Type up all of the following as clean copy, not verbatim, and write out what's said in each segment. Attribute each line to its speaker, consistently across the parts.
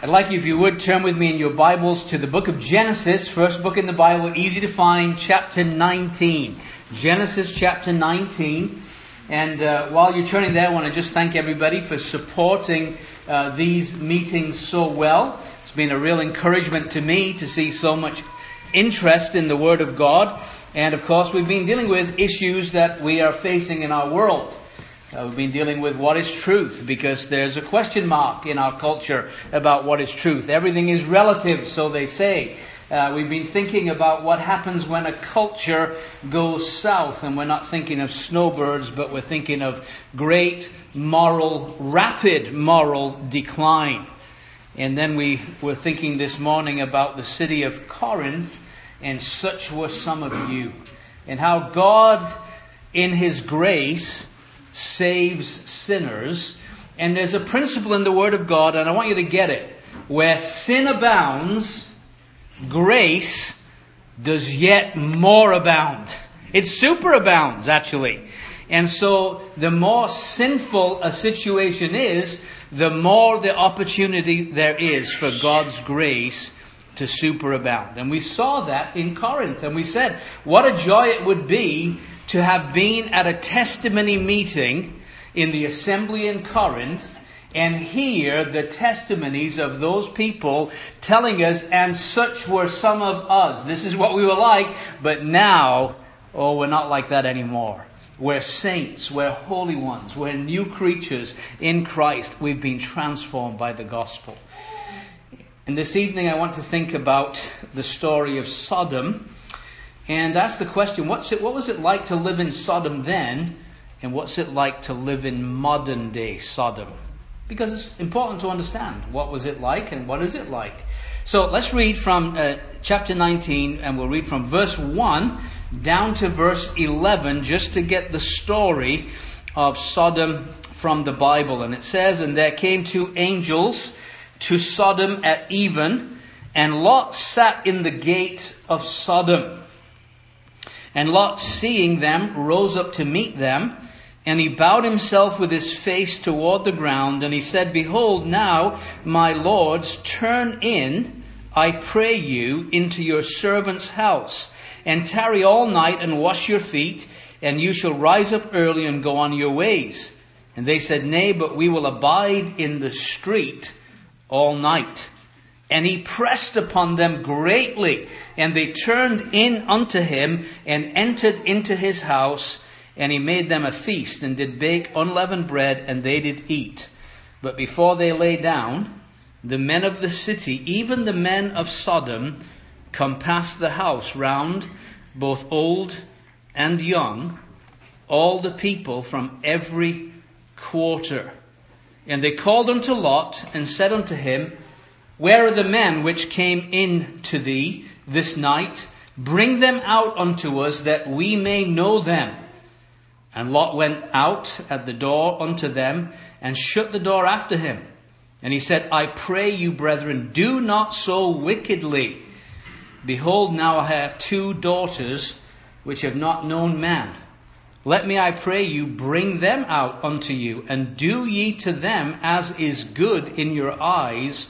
Speaker 1: I'd like you, if you would, turn with me in your Bibles to the book of Genesis, first book in the Bible, easy to find, chapter 19. Genesis chapter 19. And while you're turning there, I want to just thank everybody for supporting these meetings so well. It's been a real encouragement to me to see so much interest in the Word of God. And of course, we've been dealing with issues that we are facing in our world. We've been dealing with what is truth, because there's a question mark in our culture about what is truth. Everything is relative, so they say. We've been thinking about what happens when a culture goes south, and we're not thinking of snowbirds, but we're thinking of great rapid moral decline. And then we were thinking this morning about the city of Corinth, and such were some of you, and how God, in His grace, saves sinners. And there's a principle in the Word of God, and I want you to get it. Where sin abounds, grace does yet more abound. It superabounds, actually. And so the more sinful a situation is, the more the opportunity there is for God's grace to superabound. And we saw that in Corinth. And we said, what a joy it would be to have been at a testimony meeting in the assembly in Corinth and hear the testimonies of those people telling us, and such were some of us. This is what we were like, but now, we're not like that anymore. We're saints, we're holy ones, we're new creatures in Christ. We've been transformed by the gospel. And this evening I want to think about the story of Sodom and ask the question, what was it like to live in Sodom then, and what's it like to live in modern day Sodom? Because it's important to understand what was it like and what is it like. So let's read from chapter 19, and we'll read from verse 1 down to verse 11 just to get the story of Sodom from the Bible. And it says, "And there came two angels to Sodom at even, and Lot sat in the gate of Sodom. And Lot, seeing them, rose up to meet them, and he bowed himself with his face toward the ground, and he said, Behold, now, my lords, turn in, I pray you, into your servant's house, and tarry all night and wash your feet, and you shall rise up early and go on your ways. And they said, Nay, but we will abide in the street all night. And he pressed upon them greatly, and they turned in unto him, and entered into his house, and he made them a feast, and did bake unleavened bread, and they did eat. But before they lay down, the men of the city, even the men of Sodom, compassed the house round, both old and young, all the people from every quarter. And they called unto Lot, and said unto him, Where are the men which came in to thee this night? Bring them out unto us, that we may know them. And Lot went out at the door unto them, and shut the door after him. And he said, I pray you, brethren, do not so wickedly. Behold, now I have two daughters, which have not known man. Let me, I pray you, bring them out unto you, and do ye to them as is good in your eyes.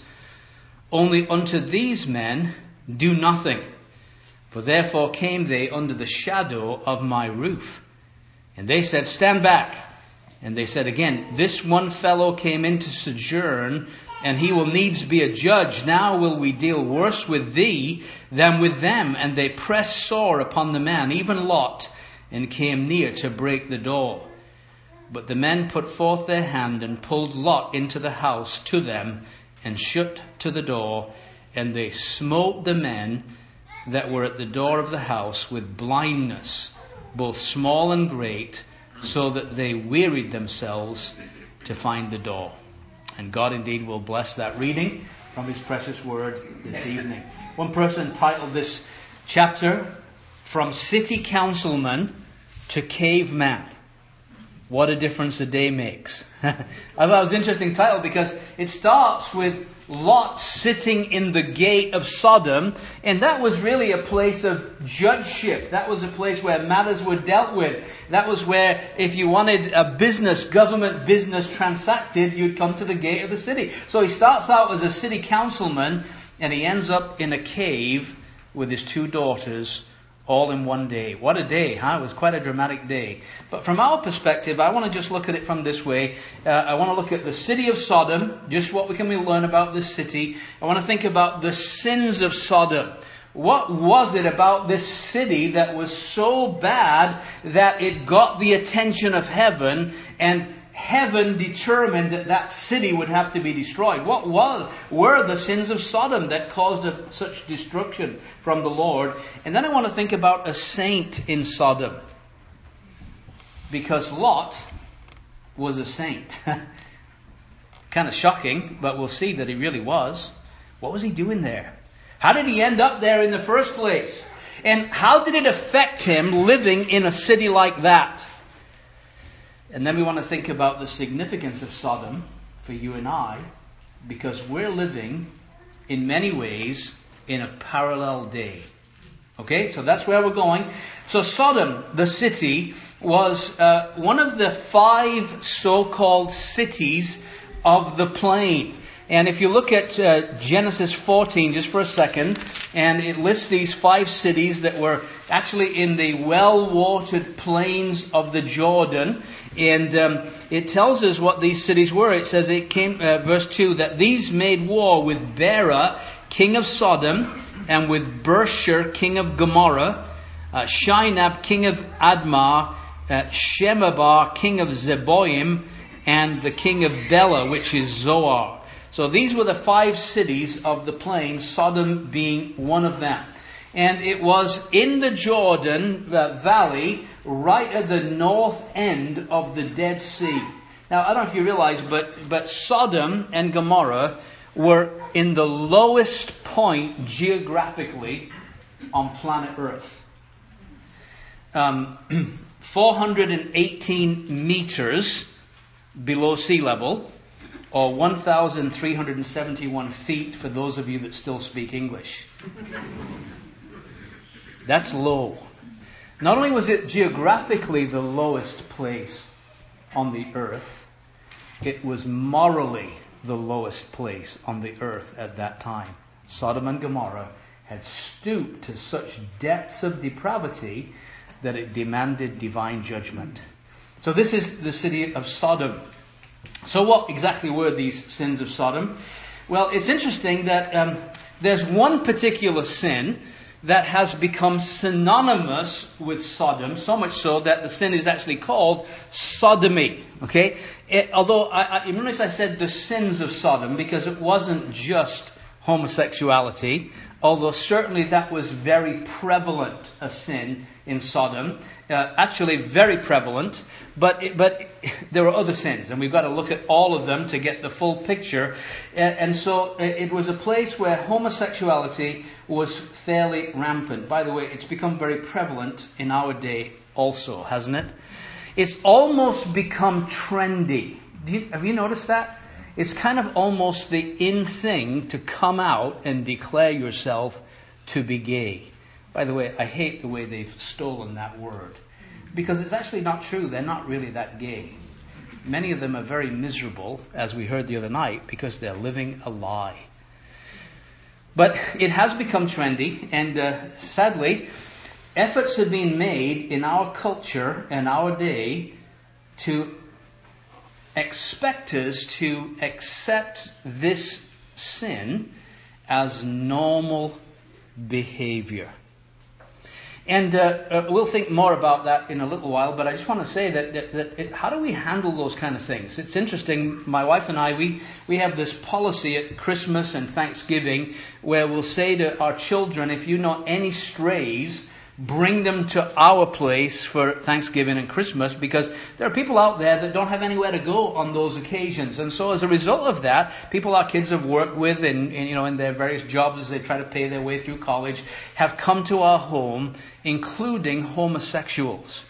Speaker 1: Only unto these men do nothing. For therefore came they under the shadow of my roof. And they said, Stand back. And they said again, This one fellow came in to sojourn, and he will needs be a judge. Now will we deal worse with thee than with them. And they pressed sore upon the man, even Lot, and came near to break the door. But the men put forth their hand, and pulled Lot into the house to them, and shut to the door, and they smote the men that were at the door of the house with blindness, both small and great, so that they wearied themselves to find the door." And God indeed will bless that reading from His precious word this evening. One person titled this chapter, From City Councilman to Caveman. What a difference a day makes. I thought it was an interesting title because it starts with Lot sitting in the gate of Sodom, and that was really a place of judgeship. That was a place where matters were dealt with. That was where if you wanted a business, government business transacted, you'd come to the gate of the city. So he starts out as a city councilman, and he ends up in a cave with his 2 daughters, all in one day. What a day, huh? It was quite a dramatic day. But from our perspective, I want to just look at it from this way. I want to look at the city of Sodom, just what can we learn about this city. I want to think about the sins of Sodom. What was it about this city that was so bad that it got the attention of heaven, and heaven determined that that city would have to be destroyed? What were the sins of Sodom that caused such destruction from the Lord? And then I want to think about a saint in Sodom, because Lot was a saint. Kind of shocking, but we'll see that he really was. What was he doing there? How did he end up there in the first place? And how did it affect him living in a city like that? And then we want to think about the significance of Sodom for you and I, because we're living, in many ways, in a parallel day. Okay, so that's where we're going. So Sodom, the city, was one of the 5 so-called cities of the plain. And if you look at Genesis 14 just for a second, and it lists these 5 cities that were actually in the well-watered plains of the Jordan. And it tells us what these cities were. It says it came, verse 2, that these made war with Bera, king of Sodom, and with Bersher, king of Gomorrah, Shinab, king of Admah, Shemebar, king of Zeboim, and the king of Bela, which is Zoar. So these were the 5 cities of the plain, Sodom being one of them. And it was in the Jordan Valley, right at the north end of the Dead Sea. Now, I don't know if you realize, but Sodom and Gomorrah were in the lowest point geographically on planet Earth. 418 meters below sea level, or 1,371 feet for those of you that still speak English. That's low. Not only was it geographically the lowest place on the earth, it was morally the lowest place on the earth at that time. Sodom and Gomorrah had stooped to such depths of depravity that it demanded divine judgment. So this is the city of Sodom. So what exactly were these sins of Sodom? Well, it's interesting that there's one particular sin that has become synonymous with Sodom, so much so that the sin is actually called sodomy. Okay? Although, you notice I said the sins of Sodom, because it wasn't just homosexuality, although certainly that was very prevalent a sin in Sodom. Actually very prevalent, but there were other sins, and we've got to look at all of them to get the full picture. And so it was a place where homosexuality was fairly rampant. By the way, it's become very prevalent in our day also, hasn't it? It's almost become trendy. Have you noticed that? It's kind of almost the in thing to come out and declare yourself to be gay. By the way, I hate the way they've stolen that word, because it's actually not true. They're not really that gay. Many of them are very miserable, as we heard the other night, because they're living a lie. But it has become trendy, and sadly, efforts have been made in our culture and our day to expect us to accept this sin as normal behavior. And we'll think more about that in a little while, but I just want to say that how do we handle those kind of things? It's interesting, my wife and I, we have this policy at Christmas and Thanksgiving where we'll say to our children, if you know any strays, bring them to our place for Thanksgiving and Christmas, because there are people out there that don't have anywhere to go on those occasions. And so as a result of that, people our kids have worked with in their various jobs as they try to pay their way through college have come to our home, including homosexuals.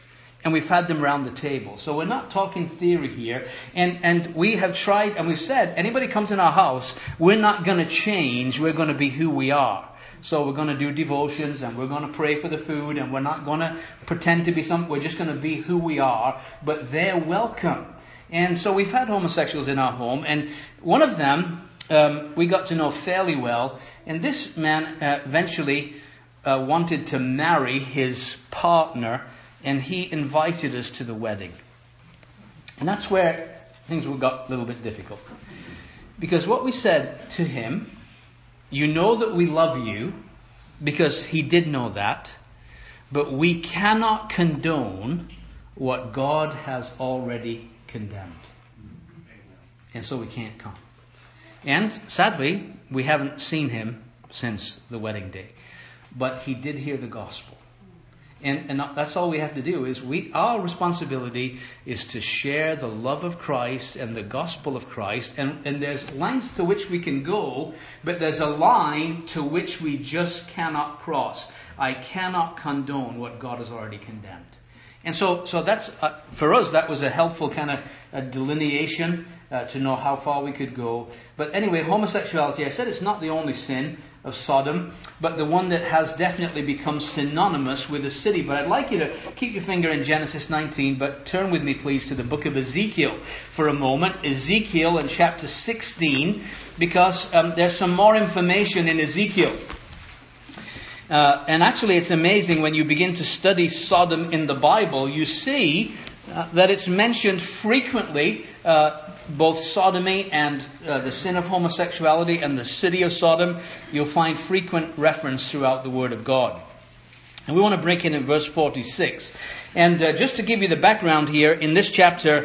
Speaker 1: and we've had them around the table. So we're not talking theory here. And we have tried, and we've said, anybody comes in our house, we're not going to change. We're going to be who we are. So we're going to do devotions, and we're going to pray for the food, and we're not going to pretend to be something. We're just going to be who we are. But they're welcome. And so we've had homosexuals in our home, and one of them we got to know fairly well. And this man eventually wanted to marry his partner, and he invited us to the wedding. And that's where things got a little bit difficult. Because what we said to him, you know that we love you, because he did know that, but we cannot condone what God has already condemned. And so we can't come. And sadly, we haven't seen him since the wedding day. But he did hear the gospel. And that's all we have to do is our responsibility is to share the love of Christ and the gospel of Christ. And there's lines to which we can go, but there's a line to which we just cannot cross. I cannot condone what God has already condemned. And so that's, for us, that was a helpful kind of a delineation to know how far we could go. But anyway, homosexuality, I said it's not the only sin of Sodom, but the one that has definitely become synonymous with the city. But I'd like you to keep your finger in Genesis 19, but turn with me, please, to the book of Ezekiel for a moment. Ezekiel in chapter 16, because there's some more information in Ezekiel. And actually, it's amazing when you begin to study Sodom in the Bible, you see that it's mentioned frequently, both sodomy and the sin of homosexuality and the city of Sodom. You'll find frequent reference throughout the Word of God. And we want to break in verse 46. And just to give you the background here, in this chapter,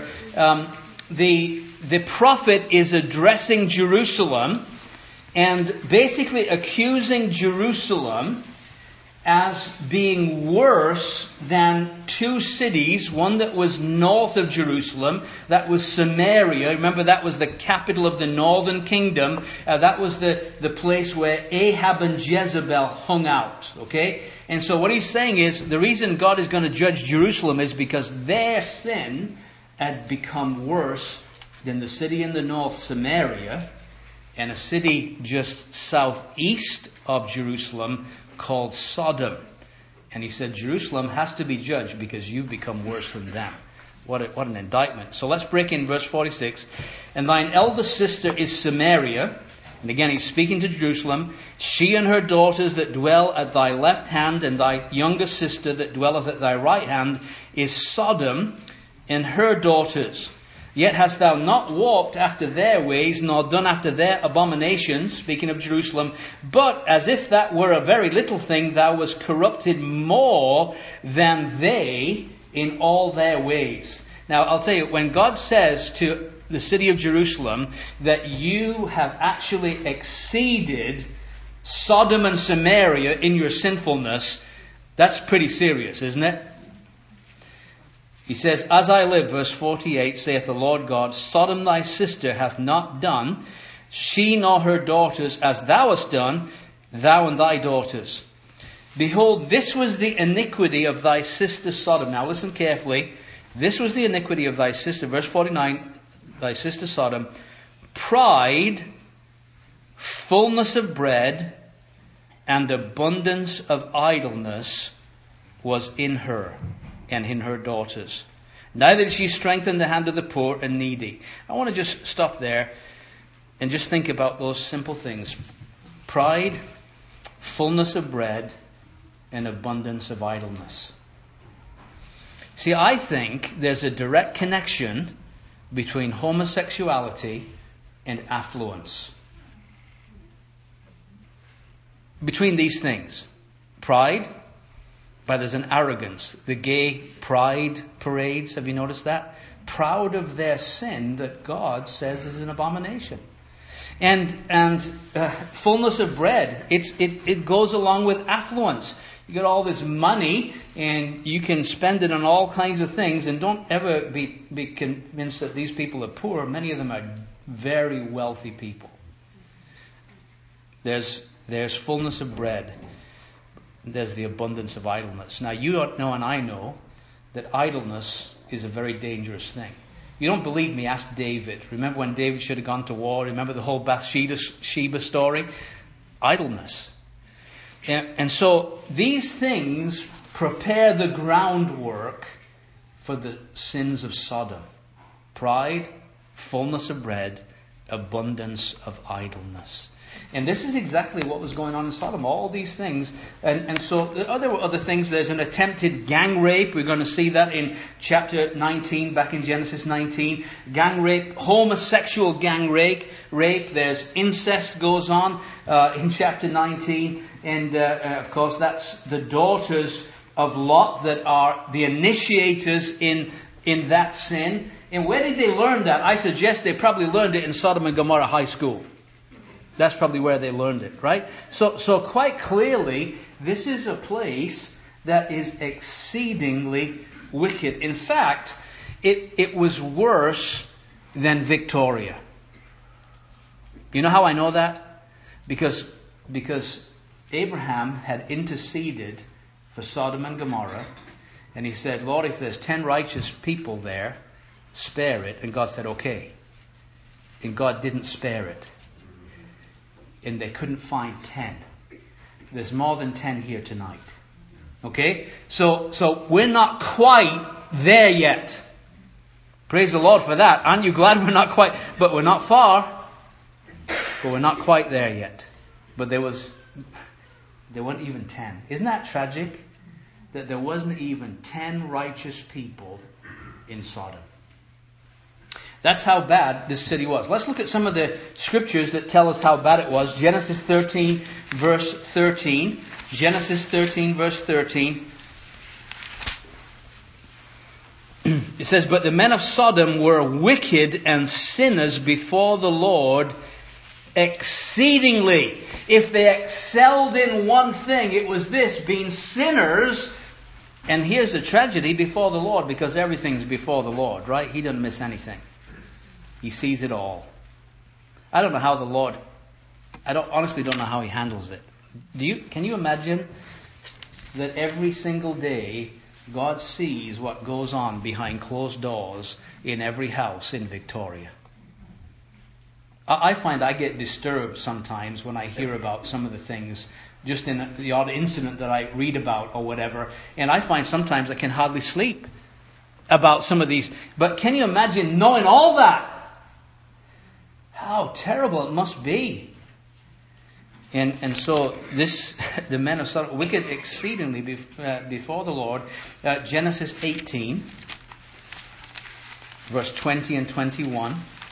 Speaker 1: the prophet is addressing Jerusalem and basically accusing Jerusalem as being worse than two cities, one that was north of Jerusalem, that was Samaria. Remember, that was the capital of the northern kingdom. That was the place where Ahab and Jezebel hung out. Okay? And so what he's saying is, the reason God is going to judge Jerusalem is because their sin had become worse than the city in the north, Samaria, and a city just southeast of Jerusalem called Sodom. And he said, Jerusalem has to be judged because you've become worse than them. What an indictment. So let's break in verse 46. And thine eldest sister is Samaria. And again, he's speaking to Jerusalem. She and her daughters that dwell at thy left hand, and thy youngest sister that dwelleth at thy right hand is Sodom, and her daughters. Yet hast thou not walked after their ways, nor done after their abominations, speaking of Jerusalem, but as if that were a very little thing, thou wast corrupted more than they in all their ways. Now, I'll tell you, when God says to the city of Jerusalem that you have actually exceeded Sodom and Samaria in your sinfulness, that's pretty serious, isn't it? He says, As I live, verse 48, saith the Lord God, Sodom thy sister hath not done, she nor her daughters, as thou hast done, thou and thy daughters. Behold, this was the iniquity of thy sister Sodom. Now listen carefully. This was the iniquity of thy sister, verse 49, thy sister Sodom. Pride, fullness of bread, and abundance of idleness was in her and in her daughters. Neither did she strengthen the hand of the poor and needy. I want to just stop there and just think about those simple things. Pride, fullness of bread, and abundance of idleness. See, I think there's a direct connection between homosexuality and affluence. Between these things. Pride, but there's an arrogance. The gay pride parades, have you noticed that? Proud of their sin that God says is an abomination. And fullness of bread, it goes along with affluence. You get all this money and you can spend it on all kinds of things, and don't ever be convinced that these people are poor. Many of them are very wealthy people. There's fullness of bread. There's the abundance of idleness. Now, you don't know, and I know, that idleness is a very dangerous thing. You don't believe me? Ask David. Remember when David should have gone to war? Remember the whole Bathsheba story? Idleness. And so these things prepare the groundwork for the sins of Sodom. Pride, fullness of bread, abundance of idleness. And this is exactly what was going on in Sodom, all these things. And so there are other things. There's an attempted gang rape. We're going to see that in chapter 19, back in Genesis 19. Gang rape, homosexual gang rape. There's incest goes on in chapter 19. And of course that's the daughters of Lot that are the initiators in that sin. And where did they learn that? I suggest they probably learned it in Sodom and Gomorrah High School. That's probably where they learned it, right? So quite clearly, this is a place that is exceedingly wicked. In fact, it was worse than Victoria. You know how I know that? Because Abraham had interceded for Sodom and Gomorrah, and he said, Lord, if there's 10 righteous people there, spare it. And God said, okay. And God didn't spare it. And they couldn't find 10. There's more than 10 here tonight. Okay? So we're not quite there yet. Praise the Lord for that. Aren't you glad we're not quite? But we're not far. But we're not quite there yet. But there weren't even 10. Isn't that tragic? That there wasn't even 10 righteous people in Sodom. That's how bad this city was. Let's look at some of the scriptures that tell us how bad it was. Genesis 13, verse 13. Genesis 13, verse 13. It says, but the men of Sodom were wicked and sinners before the Lord exceedingly. If they excelled in one thing, it was this, being sinners. And here's the tragedy before the Lord, because everything's before the Lord, right? He doesn't miss anything. He sees it all. I don't know how the Lord, honestly don't know how He handles it. Can you imagine that every single day God sees what goes on behind closed doors in every house in Victoria? I find I get disturbed sometimes when I hear about some of the things, just in the odd incident that I read about or whatever, and I find sometimes I can hardly sleep about some of these. But can you imagine knowing all that? How terrible it must be. And so the men of Sodom, wicked exceedingly before the Lord. Genesis 18, verse 20 and 21.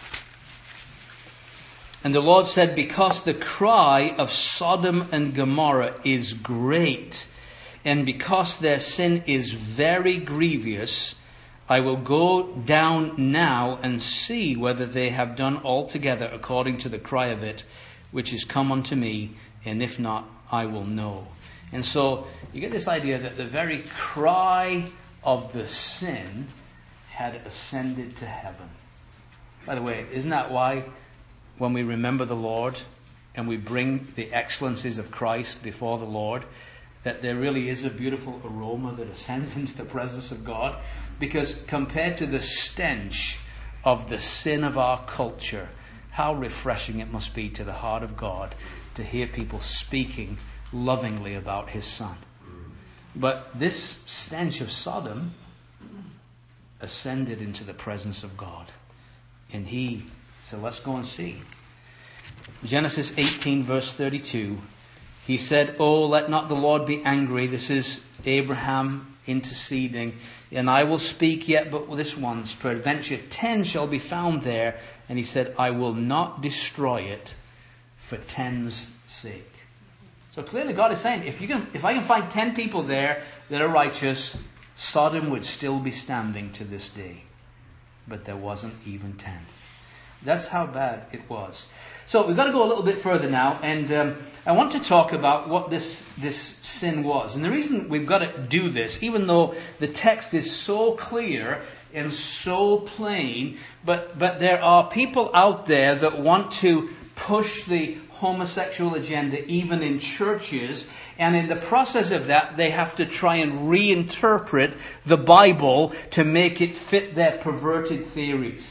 Speaker 1: And the Lord said, because the cry of Sodom and Gomorrah is great, and because their sin is very grievous, I will go down now and see whether they have done altogether according to the cry of it, which is come unto me, and if not, I will know. And so you get this idea that the very cry of the sin had ascended to heaven. By the way, isn't that why when we remember the Lord and we bring the excellencies of Christ before the Lord, that there really is a beautiful aroma that ascends into the presence of God? Because compared to the stench of the sin of our culture, how refreshing it must be to the heart of God to hear people speaking lovingly about His Son. But this stench of Sodom ascended into the presence of God. And He said, let's go and see. Genesis 18, verse 32. He said, oh, let not the Lord be angry. This is Abraham interceding. And I will speak yet but this once. Peradventure 10 shall be found there. And He said, I will not destroy it for 10's sake. So clearly God is saying, if I can find 10 people there that are righteous, Sodom would still be standing to this day. But there wasn't even 10. That's how bad it was. So we've got to go a little bit further now, and I want to talk about what this sin was. And the reason we've got to do this, even though the text is so clear and so plain, but there are people out there that want to push the homosexual agenda even in churches. And in the process of that, they have to try and reinterpret the Bible to make it fit their perverted theories.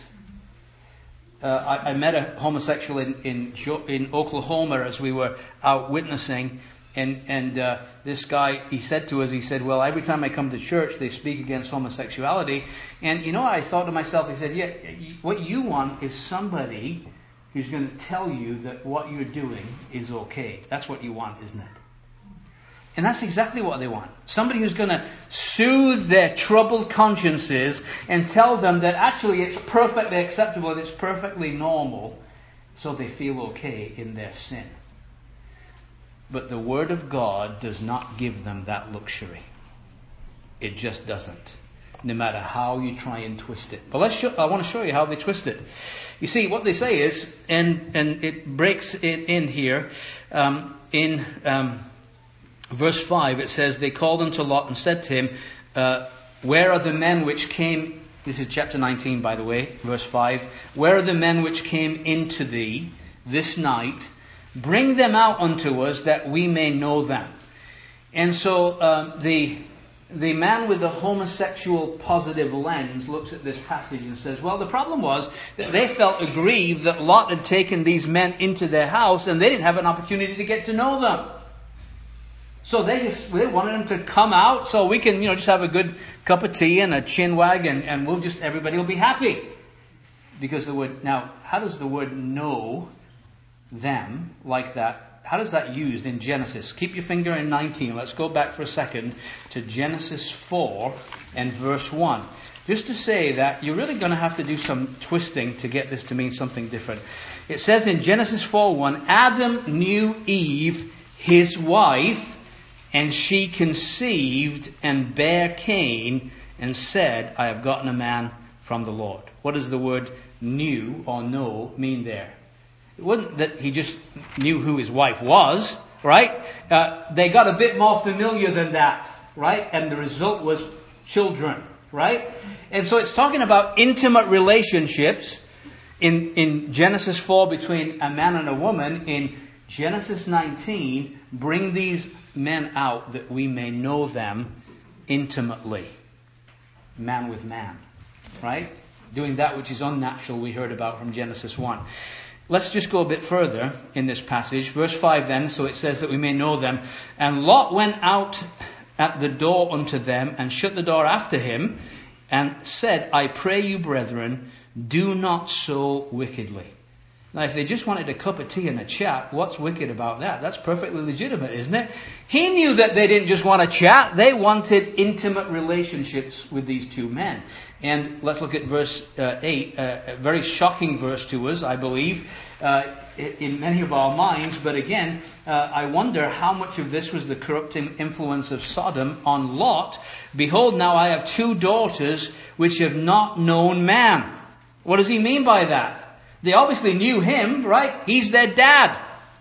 Speaker 1: I met a homosexual in Oklahoma as we were out witnessing. And this guy, he said to us, well, every time I come to church, they speak against homosexuality. And, I thought to myself, he said, yeah, what you want is somebody who's going to tell you that what you're doing is okay. That's what you want, isn't it? And that's exactly what they want. Somebody who's going to soothe their troubled consciences and tell them that actually it's perfectly acceptable and it's perfectly normal, so they feel okay in their sin. But the Word of God does not give them that luxury. It just doesn't. No matter how you try and twist it. But I want to show you how they twist it. You see, what they say is, and it breaks it in here, in verse 5, it says, they called unto Lot and said to him, where are the men which came, this is chapter 19 by the way, verse 5, where are the men which came into thee this night? Bring them out unto us that we may know them. And so the man with the homosexual positive lens looks at this passage and says, well, the problem was that they felt aggrieved that Lot had taken these men into their house and they didn't have an opportunity to get to know them. So they wanted them to come out so we can, just have a good cup of tea and a chin wag and everybody will be happy. Because now, how does the word know them like that? How does that used in Genesis? Keep your finger in 19. Let's go back for a second to Genesis 4 and verse 1. Just to say that you're really going to have to do some twisting to get this to mean something different. It says in Genesis 4:1, Adam knew Eve, his wife, and she conceived and bare Cain and said, I have gotten a man from the Lord. What does the word knew or know mean there? It wasn't that he just knew who his wife was, right? They got a bit more familiar than that, right? And the result was children, right? And so it's talking about intimate relationships in Genesis 4 between a man and a woman. In Genesis 19, bring these men out that we may know them intimately. Man with man, right? Doing that which is unnatural we heard about from Genesis 1. Let's just go a bit further in this passage. Verse 5 then, so it says that we may know them. And Lot went out at the door unto them and shut the door after him and said, I pray you, brethren, do not so wickedly. Now, if they just wanted a cup of tea and a chat, what's wicked about that? That's perfectly legitimate, isn't it? He knew that they didn't just want to chat. They wanted intimate relationships with these two men. And let's look at verse 8, a very shocking verse to us, I believe, in many of our minds. But again, I wonder how much of this was the corrupting influence of Sodom on Lot. Behold, now I have 2 daughters which have not known man. What does he mean by that? They obviously knew him, right? He's their dad.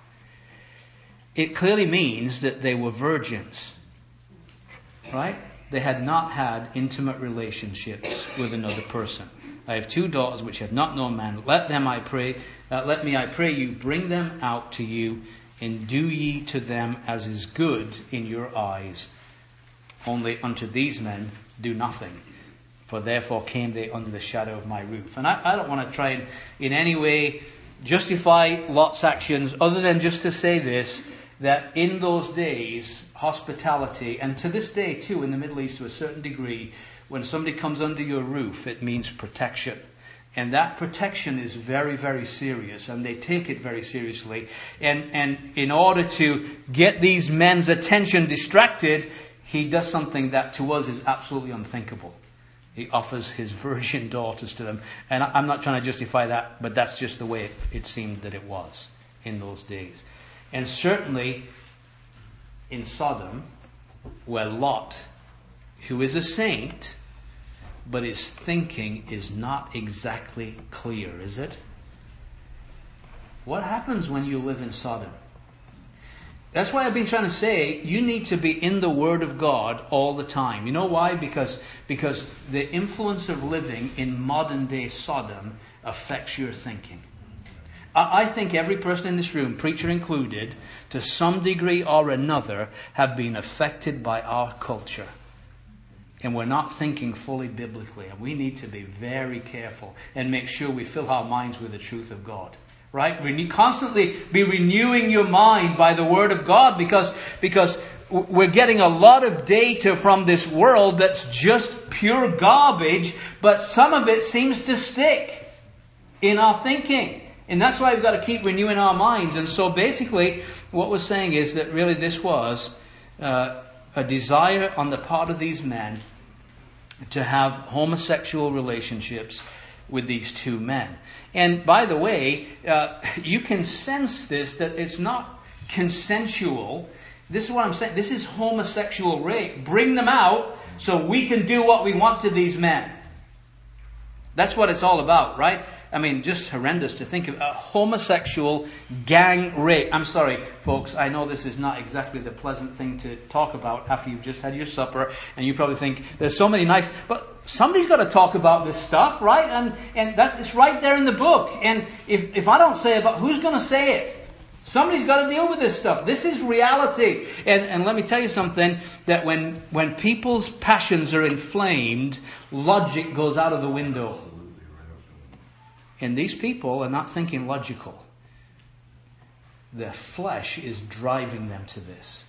Speaker 1: It clearly means that they were virgins, right? They had not had intimate relationships with another person. I have 2 daughters which have not known man. Let me, I pray you, bring them out to you, and do ye to them as is good in your eyes. Only unto these men do nothing. For therefore came they under the shadow of my roof. And I don't want to try and in any way justify Lot's actions other than just to say this, that in those days, hospitality, and to this day too in the Middle East to a certain degree, when somebody comes under your roof, it means protection. And that protection is very, very serious, and they take it very seriously. And in order to get these men's attention distracted, he does something that to us is absolutely unthinkable. He offers his virgin daughters to them. And I'm not trying to justify that, but that's just the way it seemed that it was in those days. And certainly in Sodom, where Lot, who is a saint, but his thinking is not exactly clear, is it? What happens when you live in Sodom? That's why I've been trying to say you need to be in the Word of God all the time. You know why? Because the influence of living in modern day Sodom affects your thinking. I think every person in this room, preacher included, to some degree or another, have been affected by our culture. And we're not thinking fully biblically. And we need to be very careful and make sure we fill our minds with the truth of God. Right? Constantly be renewing your mind by the Word of God, because we're getting a lot of data from this world that's just pure garbage, but some of it seems to stick in our thinking. And that's why we've got to keep renewing our minds. And so basically what we're saying is that really this was a desire on the part of these men to have homosexual relationships with these two men. And by the way, you can sense this, that it's not consensual. This is what I'm saying. This is homosexual rape. Bring them out so we can do what we want to these men. That's what it's all about, right? I mean, just horrendous to think of a homosexual gang rape. I'm sorry, folks, I know this is not exactly the pleasant thing to talk about after you've just had your supper, and you probably think, there's so many nice, but somebody's got to talk about this stuff, right? And it's right there in the book. And if I don't say it, but who's going to say it? Somebody's got to deal with this stuff. This is reality. And let me tell you something, that when people's passions are inflamed, logic goes out of the window. And these people are not thinking logical. Their flesh is driving them to this.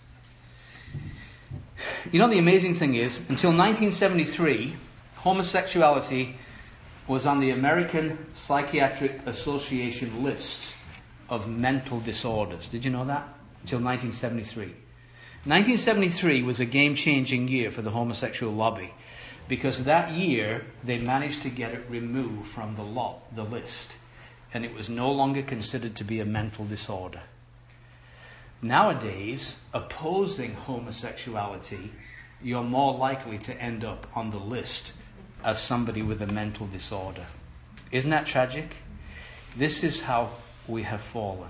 Speaker 1: You know, the amazing thing is, until 1973, homosexuality was on the American Psychiatric Association list of mental disorders. Did you know that? Until 1973. 1973 was a game-changing year for the homosexual lobby, because that year they managed to get it removed from the list, and it was no longer considered to be a mental disorder. Nowadays, opposing homosexuality, you're more likely to end up on the list as somebody with a mental disorder. Isn't that tragic? This is how we have fallen.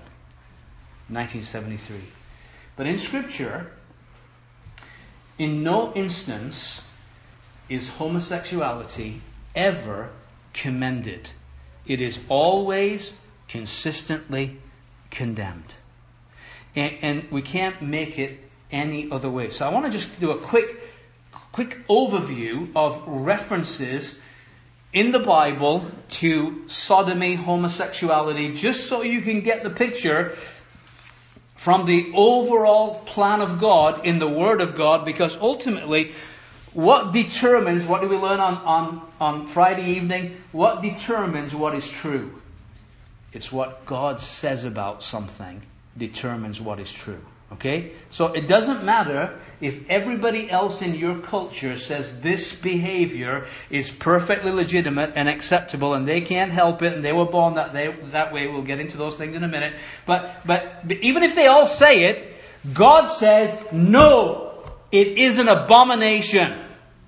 Speaker 1: 1973. But in Scripture, in no instance is homosexuality ever commended. It is always consistently condemned. And we can't make it any other way. So I want to just do a quick overview of references in the Bible to sodomy, homosexuality, just so you can get the picture from the overall plan of God in the Word of God, because ultimately, what determines, what do we learn on Friday evening? What determines what is true? It's what God says about something determines what is true. Okay? So it doesn't matter if everybody else in your culture says this behavior is perfectly legitimate and acceptable and they can't help it and they were born that way. We'll get into those things in a minute. But even if they all say it, God says, no, it is an abomination.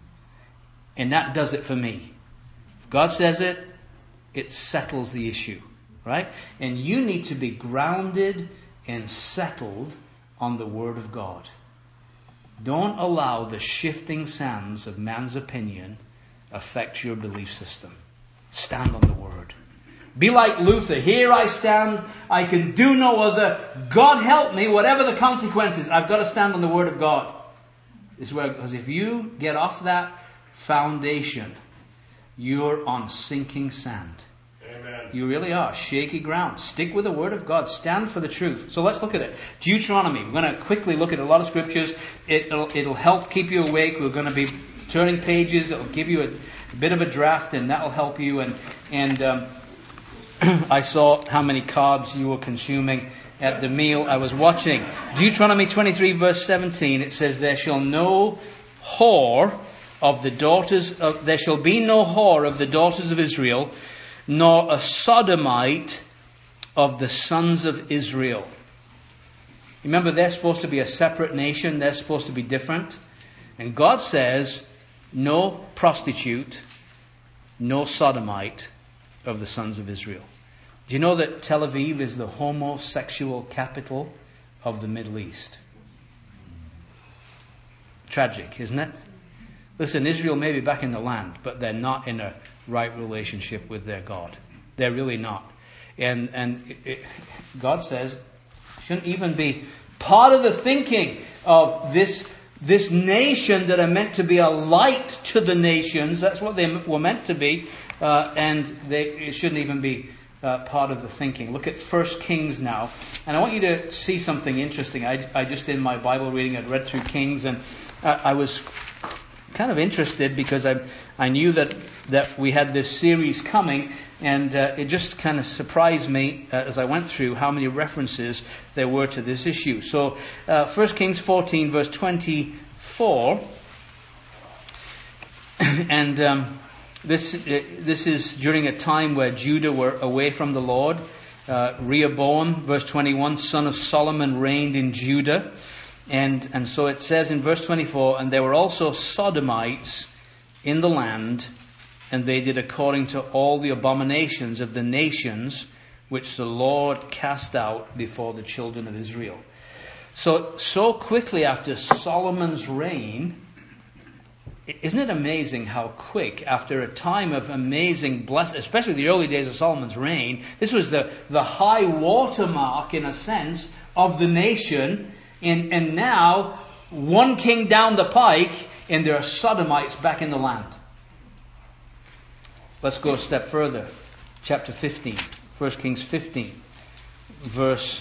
Speaker 1: And that does it for me. If God says it, it settles the issue. Right? And you need to be grounded and settled on the Word of God. Don't allow the shifting sands of man's opinion affect your belief system. Stand on the Word. Be like Luther. Here I stand. I can do no other. God help me, whatever the consequences. I've got to stand on the Word of God. Because if you get off that foundation, you're on sinking sand. Amen. You really are. Shaky ground. Stick with the Word of God. Stand for the truth. So let's look at it. Deuteronomy. We're going to quickly look at a lot of scriptures. It'll help keep you awake. We're going to be turning pages. It'll give you a bit of a draft, and that'll help you. And I saw how many carbs you were consuming at the meal I was watching. Deuteronomy 23 verse 17. It says, there shall be no whore of the daughters of Israel, nor a sodomite of the sons of Israel. Remember, they're supposed to be a separate nation. They're supposed to be different. And God says, no prostitute, no sodomite of the sons of Israel. Do you know that Tel Aviv is the homosexual capital of the Middle East? Tragic, isn't it? Listen, Israel may be back in the land, but they're not in a right relationship with their God. They're really not. God says, shouldn't even be part of the thinking of this nation that are meant to be a light to the nations. That's what they were meant to be. It shouldn't even be part of the thinking. Look at 1 Kings now. And I want you to see something interesting. I just, in my Bible reading, I'd read through Kings, and I was kind of interested because I knew that we had this series coming, and it just kind of surprised me as I went through how many references there were to this issue. So 1 Kings 14 verse 24, and this is during a time where Judah were away from the Lord. Rehoboam, verse 21, son of Solomon, reigned in Judah. And so it says in verse 24, and there were also Sodomites in the land, and they did according to all the abominations of the nations which the Lord cast out before the children of Israel. So quickly after Solomon's reign, isn't it amazing how quick, after a time of amazing blessing, especially the early days of Solomon's reign, this was the high watermark, in a sense, of the nation. And now, one king down the pike, and there are Sodomites back in the land. Let's go a step further. Chapter 15, 1 Kings 15, verse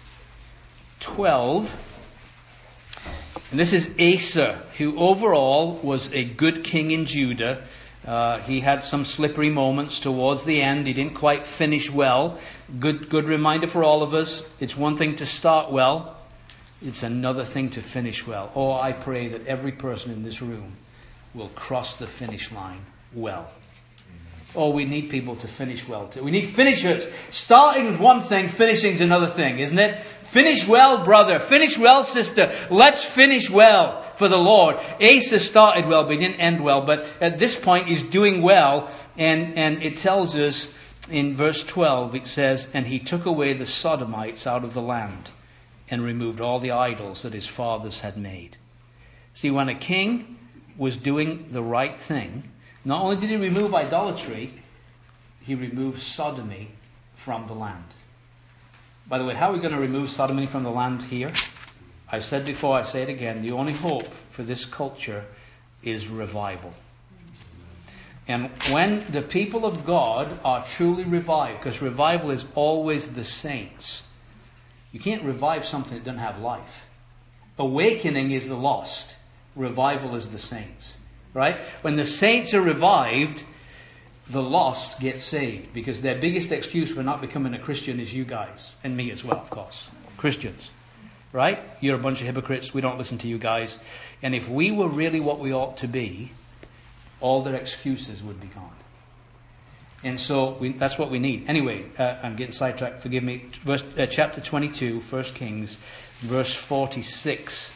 Speaker 1: 12. And this is Asa, who overall was a good king in Judah. He had some slippery moments towards the end. He didn't quite finish well. Good reminder for all of us. It's one thing to start well. It's another thing to finish well. Oh, I pray that every person in this room will cross the finish line well. Oh, we need people to finish well too. We need finishers. Starting is one thing, finishing is another thing, isn't it? Finish well, brother. Finish well, sister. Let's finish well for the Lord. Asa started well, but he didn't end well. But at this point, he's doing well. And it tells us in verse 12, it says, and he took away the Sodomites out of the land, and removed all the idols that his fathers had made. See, when a king was doing the right thing, not only did he remove idolatry, he removed sodomy from the land. By the way, how are we going to remove sodomy from the land here? I've said before, I say it again, the only hope for this culture is revival. And when the people of God are truly revived, because revival is always the saints. You can't revive something that doesn't have life. Awakening is the lost. Revival is the saints. Right? When the saints are revived, the lost get saved. Because their biggest excuse for not becoming a Christian is you guys. And me as well, of course. Christians. Right? You're a bunch of hypocrites. We don't listen to you guys. And if we were really what we ought to be, all their excuses would be gone. And so that's what we need. Anyway, I'm getting sidetracked. Forgive me. Chapter 22, 1 Kings, verse 46.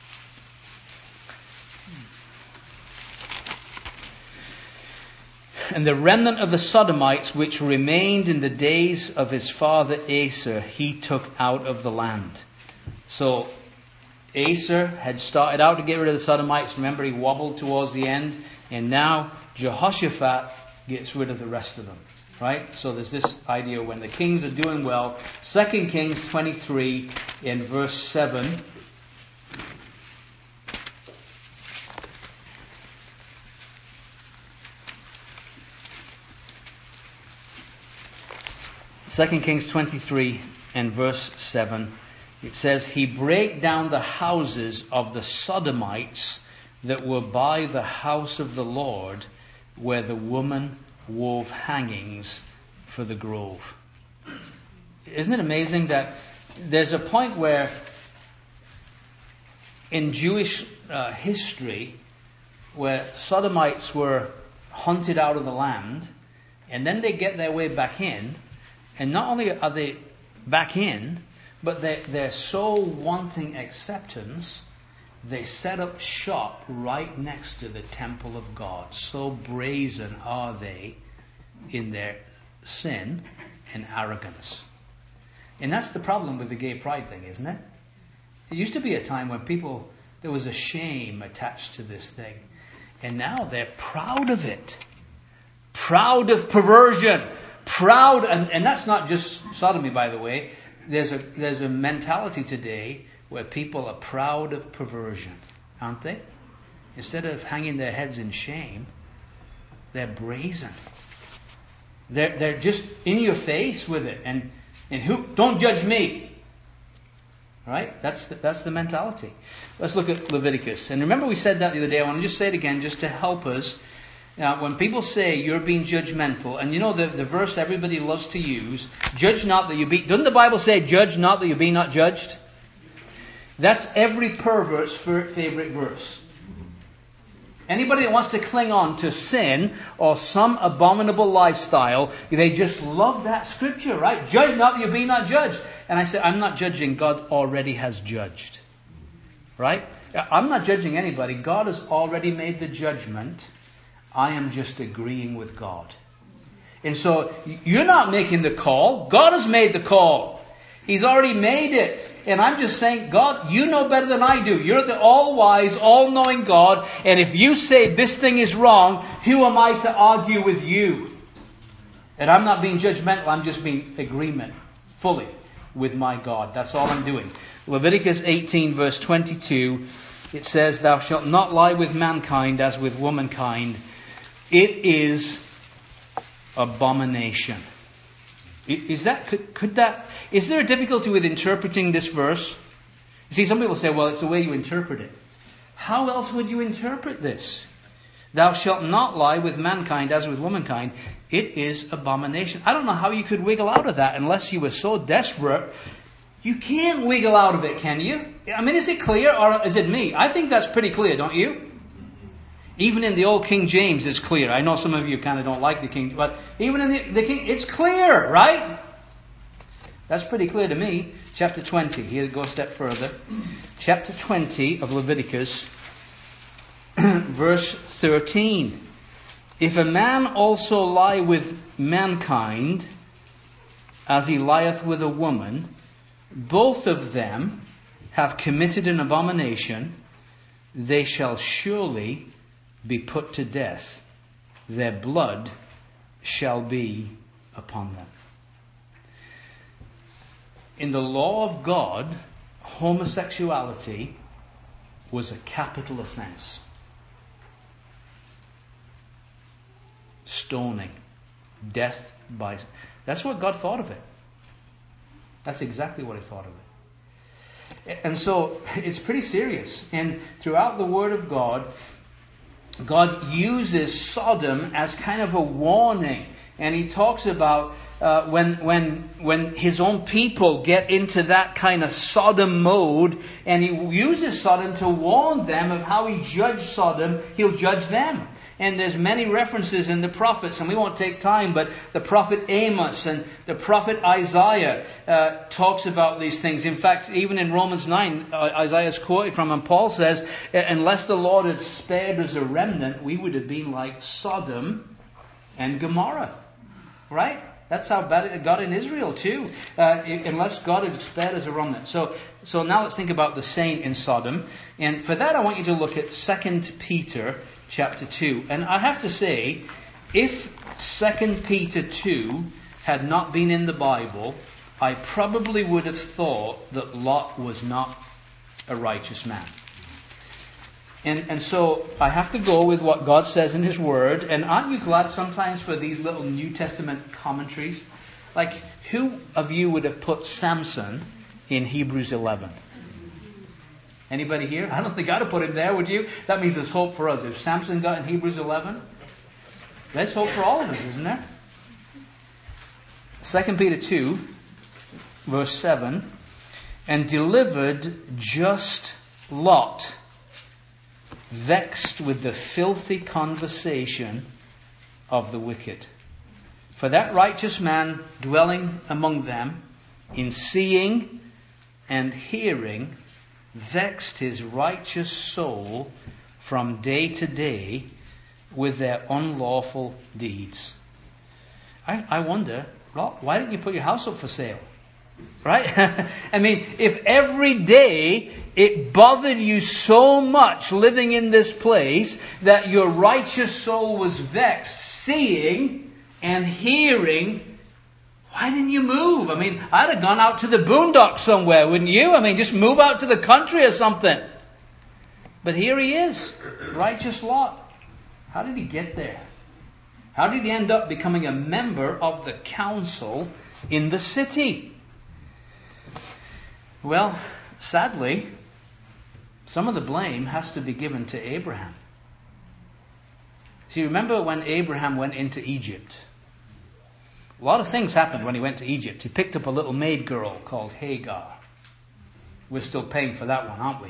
Speaker 1: And the remnant of the Sodomites which remained in the days of his father Asa, he took out of the land. So Asa had started out to get rid of the Sodomites. Remember, he wobbled towards the end. And now Jehoshaphat gets rid of the rest of them. Right? So there's this idea when the kings are doing well. 2 Kings 23 in verse 7. Second Kings 23 and verse 7. It says, he brake down the houses of the Sodomites that were by the house of the Lord, where the woman wove hangings for the grove. Isn't it amazing that there's a point where in Jewish history where Sodomites were hunted out of the land, and then they get their way back in, and not only are they back in, but they're so wanting acceptance, they set up shop right next to the temple of God. So brazen are they in their sin and arrogance. And that's the problem with the gay pride thing, isn't it? It used to be a time when there was a shame attached to this thing. And now they're proud of it. Proud of perversion. proud, and that's not just sodomy, by the way. There's a mentality today where people are proud of perversion, aren't they? Instead of hanging their heads in shame, they're brazen. They're just in your face with it, and who don't judge me. Right? That's the mentality. Let's look at Leviticus. And remember we said that the other day. I want to just say it again just to help us. Now, when people say you're being judgmental, and you know the verse everybody loves to use, judge not that you be... Doesn't the Bible say, judge not that you be not judged? That's every pervert's favorite verse. Anybody that wants to cling on to sin or some abominable lifestyle, they just love that scripture, right? Judge not that you be not judged. And I say, I'm not judging. God already has judged. Right? I'm not judging anybody. God has already made the judgment. I am just agreeing with God. And so, you're not making the call. God has made the call. He's already made it. And I'm just saying, God, you know better than I do. You're the all-wise, all-knowing God. And if you say this thing is wrong, who am I to argue with you? And I'm not being judgmental. I'm just being agreement fully with my God. That's all I'm doing. Leviticus 18 verse 22, it says, thou shalt not lie with mankind as with womankind. It is abomination. Is there a difficulty with interpreting this verse? You see, some people say, well, it's the way you interpret it. How else would you interpret this? Thou shalt not lie with mankind as with womankind. It is abomination. I don't know how you could wiggle out of that unless you were so desperate. You can't wiggle out of it, can you? I mean, is it clear or is it me? I think that's pretty clear, don't you? Even in the old King James, it's clear. I know some of you kind of don't like the King, but even in the King, it's clear, right? That's pretty clear to me. Chapter 20. Here, go a step further. Chapter 20 of Leviticus, verse 13. If a man also lie with mankind, as he lieth with a woman, both of them have committed an abomination, they shall surely be put to death. Their blood shall be upon them. In the law of God, homosexuality was a capital offense. Stoning. Death by... That's what God thought of it. That's exactly what He thought of it. And so, it's pretty serious. And throughout the Word of God, God uses Sodom as kind of a warning. And He talks about when His own people get into that kind of Sodom mode, and He uses Sodom to warn them of how He judged Sodom, He'll judge them. And there's many references in the prophets, and we won't take time, but the prophet Amos and the prophet Isaiah talks about these things. In fact, even in Romans 9, Isaiah is quoted from, and Paul says, unless the Lord had spared us a remnant, we would have been like Sodom and Gomorrah. Right? That's how bad it got in Israel too. Unless God had spared us a remnant. So now let's think about the same in Sodom. And for that I want you to look at 2 Peter chapter 2. And I have to say, if 2 Peter 2 had not been in the Bible, I probably would have thought that Lot was not a righteous man. And so I have to go with what God says in His Word. And aren't you glad sometimes for these little New Testament commentaries? Like, who of you would have put Samson in Hebrews 11? Anybody here? I don't think I'd have put him there, would you? That means there's hope for us. If Samson got in Hebrews 11, there's hope for all of us, isn't there? 2 Peter 2, verse 7. And delivered just Lot, vexed with the filthy conversation of the wicked. For that righteous man dwelling among them, in seeing and hearing, vexed his righteous soul from day to day with their unlawful deeds. I wonder, Lot, why didn't you put your house up for sale? Right? I mean, if every day it bothered you so much living in this place that your righteous soul was vexed, seeing and hearing Why didn't you move? I mean, I'd have gone out to the boondocks somewhere, wouldn't you? I mean, just move out to the country or something. But here he is, righteous Lot. How did he get there? How did he end up becoming a member of the council in the city? Well, sadly, some of the blame has to be given to Abraham. See, remember when Abraham went into Egypt? A lot of things happened when he went to Egypt. He picked up a little maid girl called Hagar. We're still paying for that one, aren't we?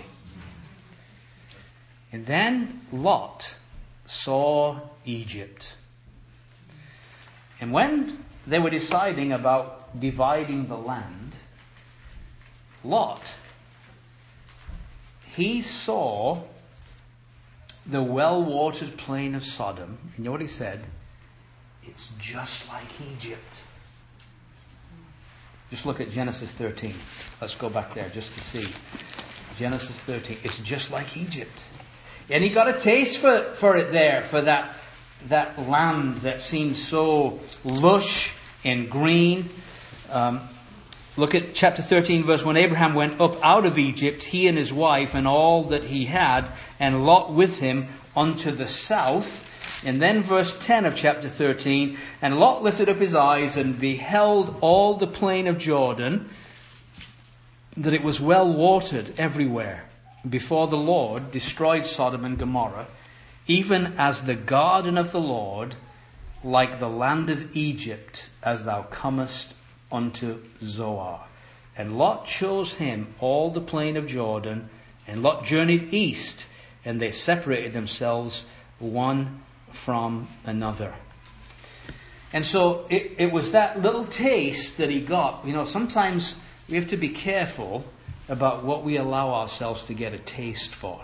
Speaker 1: And then Lot saw Egypt. And when they were deciding about dividing the land, Lot, he saw the well-watered plain of Sodom. You know what he said? It's just like Egypt. Just look at Genesis 13. Let's go back there just to see. Genesis 13. It's just like Egypt. And he got a taste for it there, for that land that seems so lush and green. Look at chapter 13, verse 1. Abraham went up out of Egypt, he and his wife, and all that he had, and Lot with him unto the south. And then verse 10 of chapter 13, and Lot lifted up his eyes and beheld all the plain of Jordan, that it was well watered everywhere, before the Lord destroyed Sodom and Gomorrah, even as the garden of the Lord, like the land of Egypt, as thou comest unto Zoar. And Lot chose him all the plain of Jordan, and Lot journeyed east, and they separated themselves one from another. And so it was that little taste that he got. You know, sometimes we have to be careful about what we allow ourselves to get a taste for.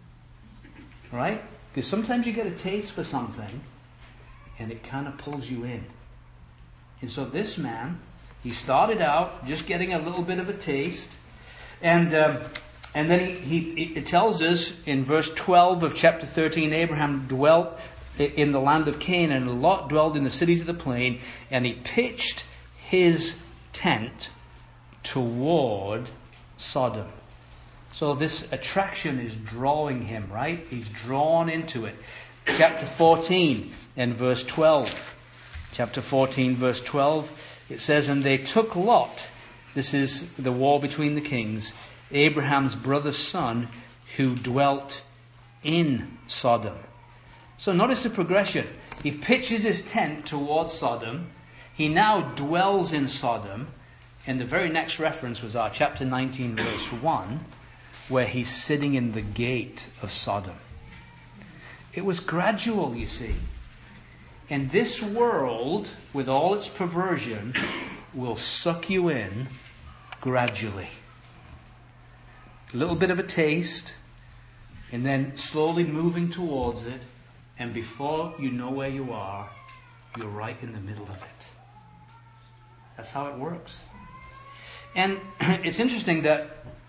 Speaker 1: Right? Because sometimes you get a taste for something and it kind of pulls you in. And so this man, he started out just getting a little bit of a taste. And then it tells us in verse 12 of chapter 13, Abraham dwelt in the land of Canaan, and Lot dwelled in the cities of the plain, and he pitched his tent toward Sodom. So this attraction is drawing him, right? He's drawn into it. Chapter 14 and verse 12. Chapter 14, verse 12, it says, and they took Lot, this is the war between the kings, Abraham's brother's son, who dwelt in Sodom. So notice the progression. He pitches his tent towards Sodom. He now dwells in Sodom. And the very next reference was our chapter 19, verse 1, where he's sitting in the gate of Sodom. It was gradual, you see. And this world, with all its perversion, will suck you in gradually. A little bit of a taste, and then slowly moving towards it. And before you know where you are, you're right in the middle of it. That's how it works. And it's interesting that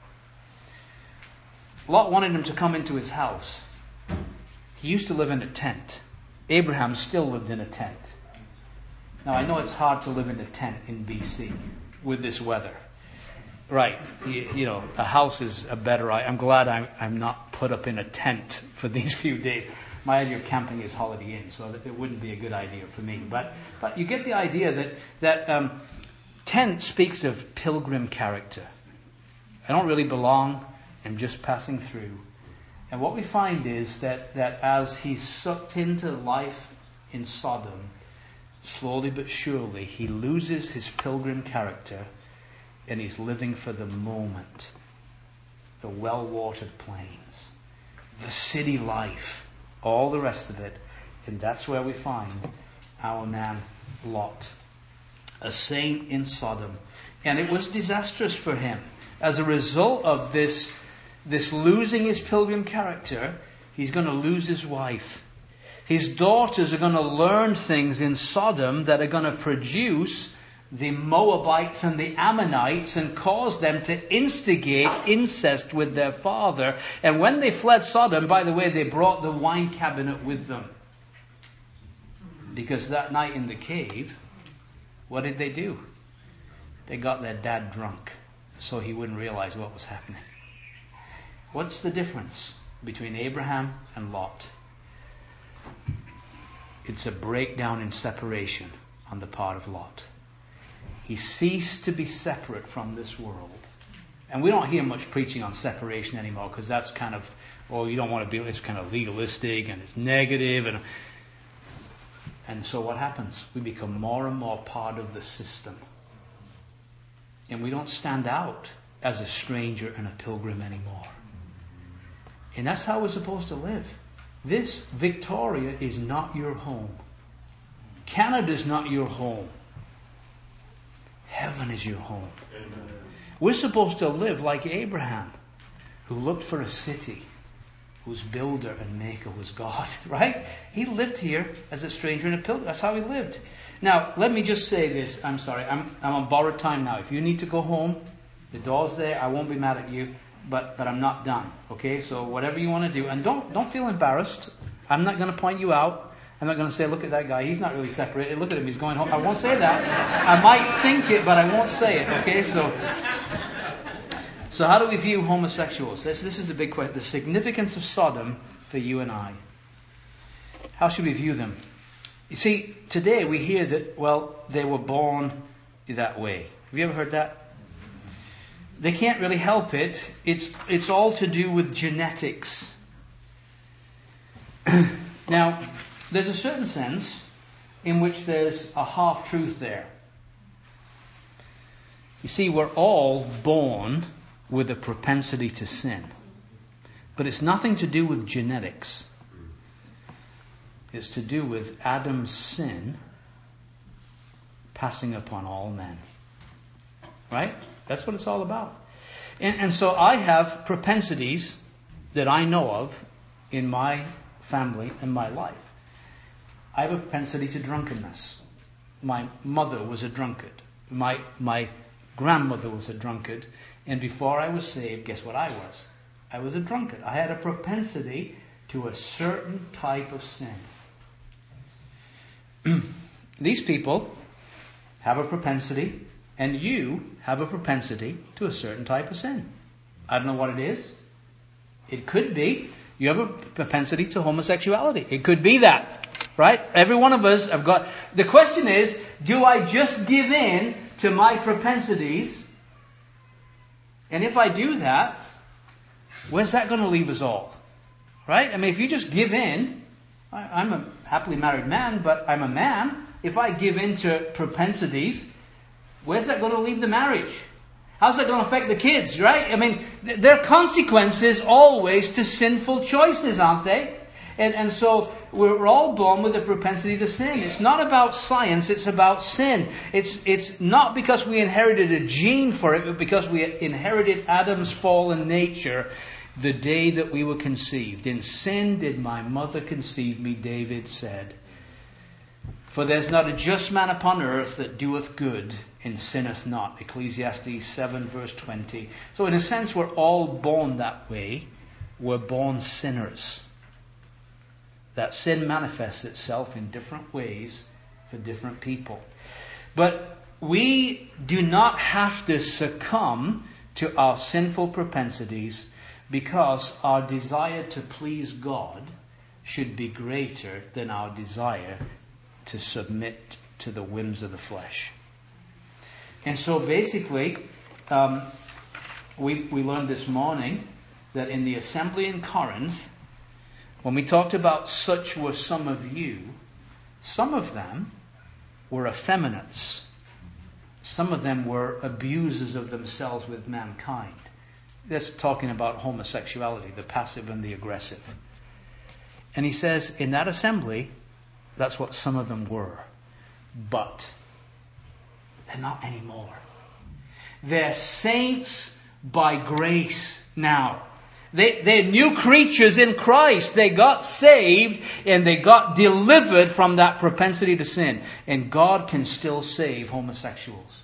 Speaker 1: Lot wanted him to come into his house. He used to live in a tent. Abraham still lived in a tent. Now, I know it's hard to live in a tent in BC with this weather. Right. You know, a house is a better... I'm glad I'm not put up in a tent for these few days. My idea of camping is Holiday Inn, so that it wouldn't be a good idea for me. But you get the idea that tent speaks of pilgrim character. I don't really belong. I'm just passing through. And what we find is that as he's sucked into life in Sodom, slowly but surely, he loses his pilgrim character and he's living for the moment. The well-watered plains, the city life, all the rest of it. And that's where we find our man Lot, a saint in Sodom. And it was disastrous for him. As a result of this losing his pilgrim character, he's going to lose his wife. His daughters are going to learn things in Sodom that are going to produce the Moabites and the Ammonites and cause them to instigate incest with their father. And when they fled Sodom, by the way, they brought the wine cabinet with them. Because that night in the cave, what did they do? They got their dad drunk so he wouldn't realize what was happening. What's the difference between Abraham and Lot? It's a breakdown in separation on the part of Lot. He ceased to be separate from this world. And we don't hear much preaching on separation anymore because that's kind of, you don't want to be, it's kind of legalistic and it's negative. And so what happens? We become more and more part of the system. And we don't stand out as a stranger and a pilgrim anymore. And that's how we're supposed to live. This Victoria is not your home. Canada's not your home. Heaven is your home. Amen. We're supposed to live like Abraham, who looked for a city whose builder and maker was God, right? He lived here as a stranger and a pilgrim. That's how he lived. Now, let me just say this. I'm sorry. I'm on borrowed time now. If you need to go home, the door's there. I won't be mad at you, but I'm not done. Okay? So whatever you want to do. And don't feel embarrassed. I'm not going to point you out. I'm not going to say, look at that guy. He's not really separated. Look at him. He's going home. I won't say that. I might think it, but I won't say it. Okay? So how do we view homosexuals? This is the big question. The significance of Sodom for you and I. How should we view them? You see, today we hear that, they were born that way. Have you ever heard that? They can't really help it. It's all to do with genetics. Now, there's a certain sense in which there's a half-truth there. You see, we're all born with a propensity to sin. But it's nothing to do with genetics. It's to do with Adam's sin passing upon all men. Right? That's what it's all about. And so I have propensities that I know of in my family and my life. I have a propensity to drunkenness. My mother was a drunkard. My grandmother was a drunkard. And before I was saved, guess what I was? I was a drunkard. I had a propensity to a certain type of sin. These people have a propensity, and you have a propensity to a certain type of sin. I don't know what it is. It could be you have a propensity to homosexuality. It could be that. Right? Every one of us have got... The question is, do I just give in to my propensities? And if I do that, where's that going to leave us all? Right? I mean, if you just give in, I'm a happily married man, but I'm a man. If I give in to propensities, where's that going to leave the marriage? How's that going to affect the kids, right? I mean, there are consequences always to sinful choices, aren't they? And so we're all born with a propensity to sin. It's not about science, it's about sin. It's not because we inherited a gene for it, but because we inherited Adam's fallen nature the day that we were conceived. In sin did my mother conceive me, David said. For there's not a just man upon earth that doeth good and sinneth not. Ecclesiastes 7 verse 20. So in a sense we're all born that way. We're born sinners. That sin manifests itself in different ways for different people. But we do not have to succumb to our sinful propensities because our desire to please God should be greater than our desire to submit to the whims of the flesh. And so basically, we learned this morning that in the assembly in Corinth, when we talked about such were some of you, some of them were effeminates. Some of them were abusers of themselves with mankind. That's talking about homosexuality, the passive and the aggressive. And he says, in that assembly, that's what some of them were. But they're not anymore. They're saints by grace now. They're new creatures in Christ. They got saved and they got delivered from that propensity to sin. And God can still save homosexuals.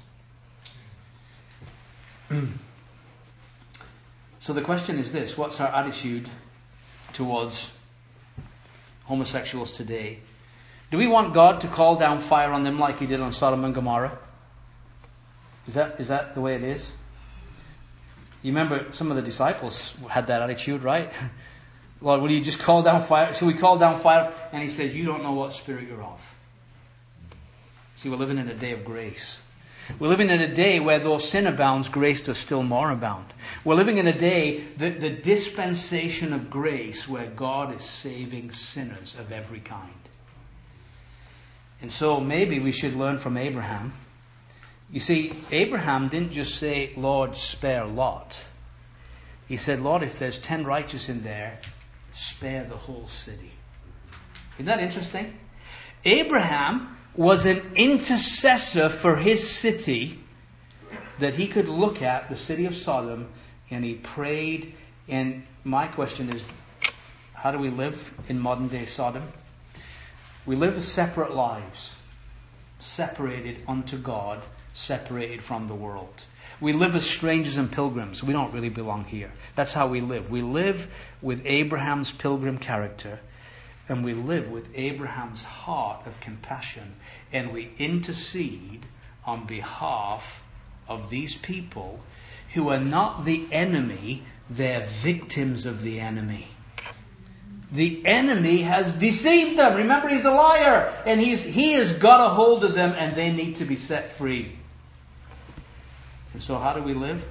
Speaker 1: So the question is this: what's our attitude towards homosexuals today? Do we want God to call down fire on them like He did on Sodom and Gomorrah? Is that the way it is? You remember some of the disciples had that attitude, right? Lord, will you just call down fire? So we called down fire, and he said, you don't know what spirit you're of. See, we're living in a day of grace. We're living in a day where though sin abounds, grace does still more abound. We're living in a day, the dispensation of grace, where God is saving sinners of every kind. And so maybe we should learn from Abraham. You see, Abraham didn't just say, Lord, spare Lot. He said, Lord, if there's 10 righteous in there, spare the whole city. Isn't that interesting? Abraham was an intercessor for his city, that he could look at the city of Sodom, and he prayed. And my question is, how do we live in modern day Sodom? We live separate lives, separated unto God, separated from the world. We live as strangers and pilgrims. We don't really belong here. That's how we live. We live with Abraham's pilgrim character, and we live with Abraham's heart of compassion, and we intercede on behalf of these people who are not the enemy, they're victims of the enemy. The enemy has deceived them. Remember, he's a liar, and he has got a hold of them, and they need to be set free. And so how do we live?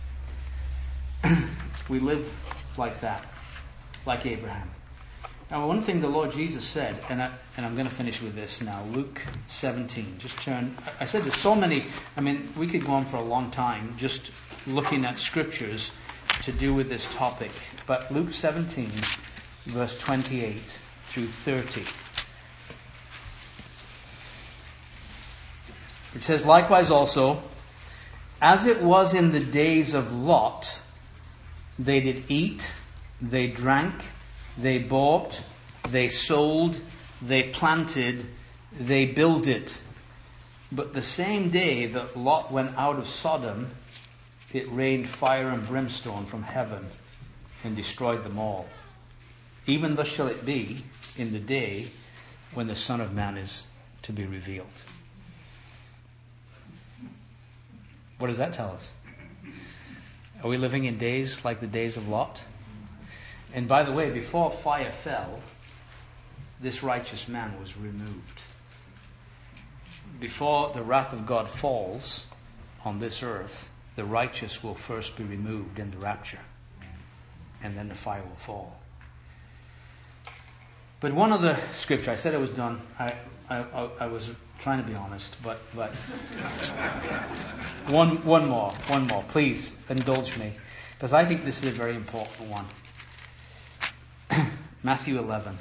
Speaker 1: We live like that, like Abraham. Now, one thing the Lord Jesus said, and I'm going to finish with this now, Luke 17. Just turn. I said there's so many. We could go on for a long time just looking at scriptures to do with this topic. But Luke 17, verse 28 through 30. It says, likewise also, as it was in the days of Lot, they did eat, they drank, they bought, they sold, they planted, they builded. But the same day that Lot went out of Sodom, it rained fire and brimstone from heaven and destroyed them all. Even thus shall it be in the day when the Son of Man is to be revealed. What does that tell us? Are we living in days like the days of Lot? And by the way, before fire fell, this righteous man was removed. Before the wrath of God falls on this earth, the righteous will first be removed in the rapture, and then the fire will fall. But one other scripture, I said I was done. I was trying to be honest, but one more. Please indulge me, because I think this is a very important one. Matthew 11,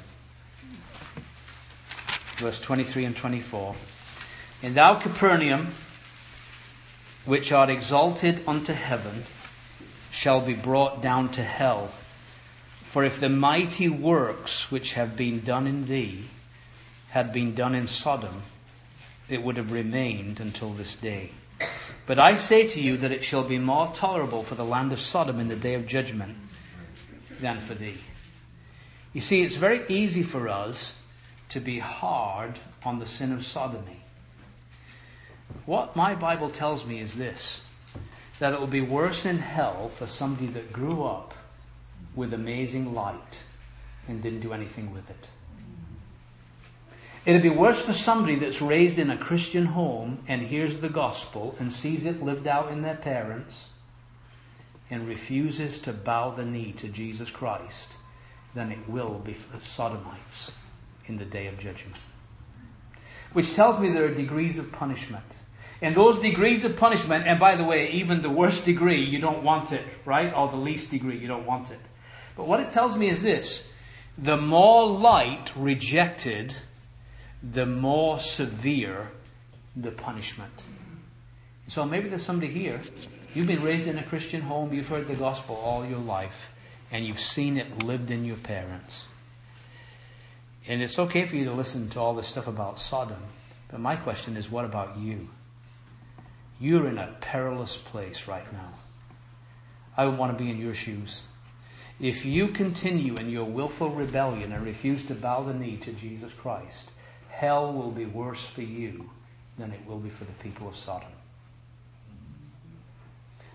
Speaker 1: verse 23 and 24. And thou, Capernaum, which art exalted unto heaven, shall be brought down to hell. For if the mighty works which have been done in thee had been done in Sodom, it would have remained until this day. But I say to you that it shall be more tolerable for the land of Sodom in the day of judgment than for thee. You see, it's very easy for us to be hard on the sin of sodomy. What my Bible tells me is this, that it will be worse in hell for somebody that grew up with amazing light and didn't do anything with it. It'd be worse for somebody that's raised in a Christian home and hears the gospel and sees it lived out in their parents and refuses to bow the knee to Jesus Christ than it will be for the Sodomites in the day of judgment. Which tells me there are degrees of punishment. And those degrees of punishment, and by the way, even the worst degree, you don't want it, right? Or the least degree, you don't want it. But what it tells me is this: the more light rejected, the more severe the punishment. So maybe there's somebody here, you've been raised in a Christian home, you've heard the gospel all your life, and you've seen it lived in your parents. And it's okay for you to listen to all this stuff about Sodom, but my question is, what about you? You're in a perilous place right now. I would want to be in your shoes. If you continue in your willful rebellion and refuse to bow the knee to Jesus Christ, hell will be worse for you than it will be for the people of Sodom.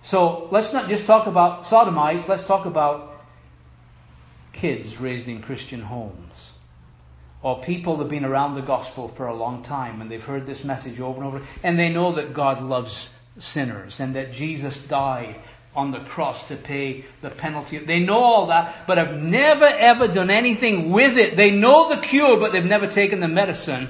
Speaker 1: So let's not just talk about sodomites, let's talk about kids raised in Christian homes. Or people that have been around the gospel for a long time and they've heard this message over and over. And they know that God loves sinners and that Jesus died on the cross to pay the penalty. They know all that, but have never ever done anything with it. They know the cure, but they've never taken the medicine.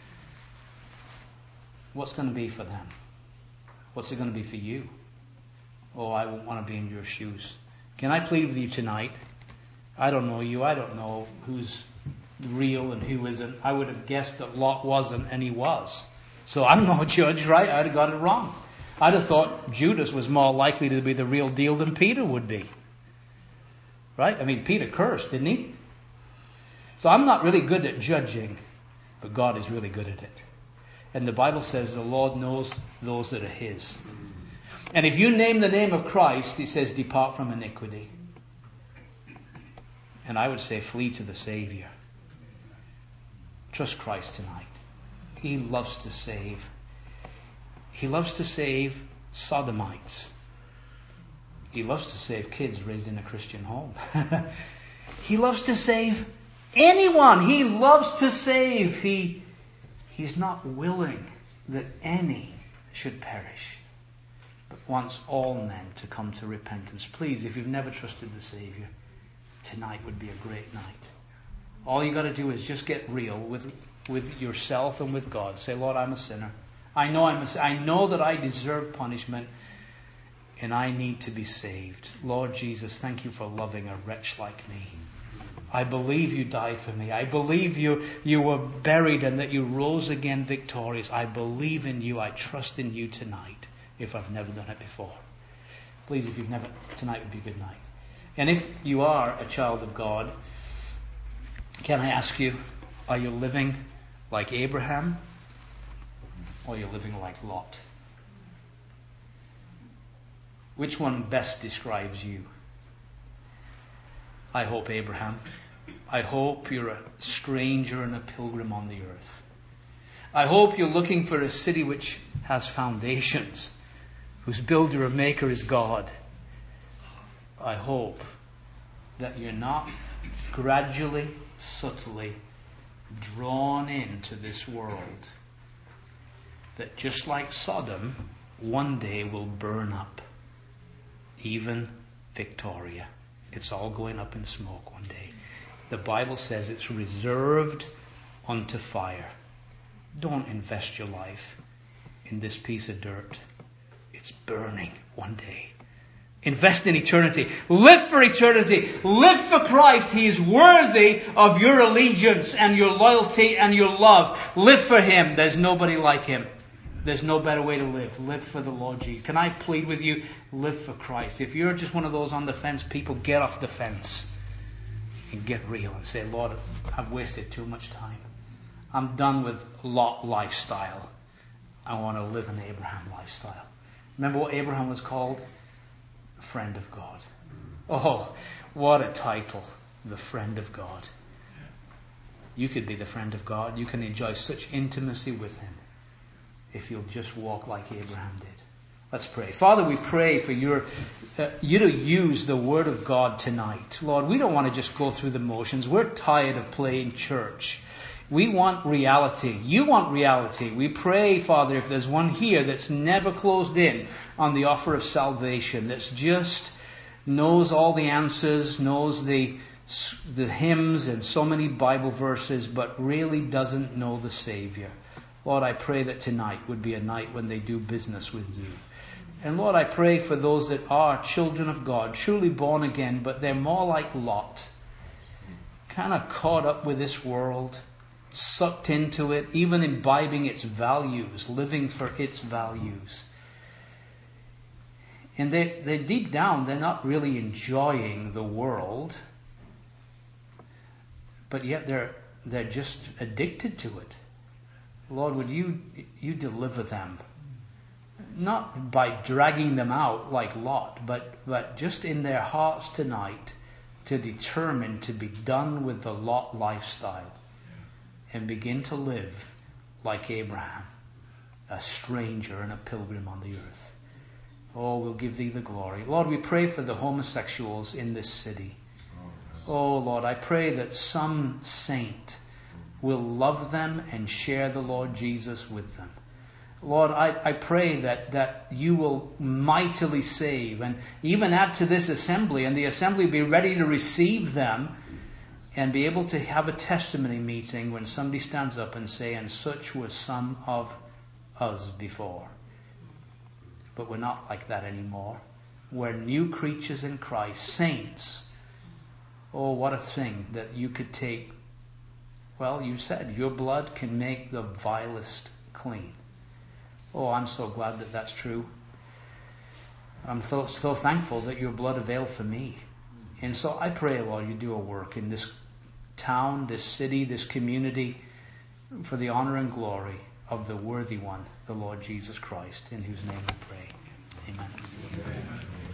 Speaker 1: What's going to be for them? What's it going to be for you? Oh, I won't want to be in your shoes. Can I plead with you tonight? I don't know you. I don't know who's real and who isn't. I would have guessed that Lot wasn't, and he was. So I'm no judge, right? I'd have got it wrong. I'd have thought Judas was more likely to be the real deal than Peter would be. Right? I mean, Peter cursed, didn't he? So I'm not really good at judging, but God is really good at it. And the Bible says the Lord knows those that are His. And if you name the name of Christ, He says, depart from iniquity. And I would say, flee to the Savior. Trust Christ tonight. He loves to save. He loves to save sodomites. He loves to save kids raised in a Christian home. He loves to save anyone. He loves to save. He's not willing that any should perish, but wants all men to come to repentance. Please, if you've never trusted the Savior, tonight would be a great night. All you got to do is just get real with yourself and with God. Say, Lord, I'm a sinner. I know that I deserve punishment, and I need to be saved. Lord Jesus, thank you for loving a wretch like me. I believe you died for me. I believe you were buried and that you rose again victorious. I believe in you. I trust in you tonight, if I've never done it before. Please, if you've never, tonight would be a good night. And if you are a child of God, can I ask you, are you living like Abraham, or are you living like Lot? Which one best describes you? I hope Abraham. I hope you're a stranger and a pilgrim on the earth. I hope you're looking for a city which has foundations, whose builder and maker is God. I hope that you're not gradually, subtly drawn into this world that, just like Sodom, one day will burn up. Even Victoria. It's all going up in smoke one day. The Bible says it's reserved unto fire. Don't invest your life in this piece of dirt. It's burning one day. Invest in eternity. Live for eternity. Live for Christ. He is worthy of your allegiance and your loyalty and your love. Live for Him. There's nobody like Him. There's no better way to live. Live for the Lord Jesus. Can I plead with you? Live for Christ. If you're just one of those on the fence people, get off the fence and get real and say, Lord, I've wasted too much time. I'm done with Lot lifestyle. I want to live an Abraham lifestyle. Remember what Abraham was called? A friend of God. Oh, what a title. The friend of God. You could be the friend of God. You can enjoy such intimacy with Him if you'll just walk like Abraham did. Let's pray. Father, we pray for you to use the Word of God tonight. Lord, we don't want to just go through the motions. We're tired of playing church. We want reality. You want reality. We pray, Father, if there's one here that's never closed in on the offer of salvation, that's just knows all the answers, knows the hymns and so many Bible verses, but really doesn't know the Savior. Lord, I pray that tonight would be a night when they do business with you. And Lord, I pray for those that are children of God, truly born again, but they're more like Lot, kind of caught up with this world, sucked into it, even imbibing its values, living for its values. And they deep down, they're not really enjoying the world, but yet they're just addicted to it. Lord, would you deliver them? Not by dragging them out like Lot, but just in their hearts tonight to determine to be done with the Lot lifestyle and begin to live like Abraham, a stranger and a pilgrim on the earth. Oh, we'll give thee the glory. Lord, we pray for the homosexuals in this city. Oh, Lord, I pray that some saint will love them and share the Lord Jesus with them. Lord, I pray that you will mightily save and even add to this assembly, and the assembly be ready to receive them and be able to have a testimony meeting when somebody stands up and say, and such were some of us before. But we're not like that anymore. We're new creatures in Christ, saints. Oh, what a thing that you could take. Well, you said your blood can make the vilest clean. Oh, I'm so glad that that's true. I'm so thankful that your blood availed for me. And so I pray, Lord, you do a work in this town, this city, this community, for the honor and glory of the worthy one, the Lord Jesus Christ, in whose name we pray. Amen.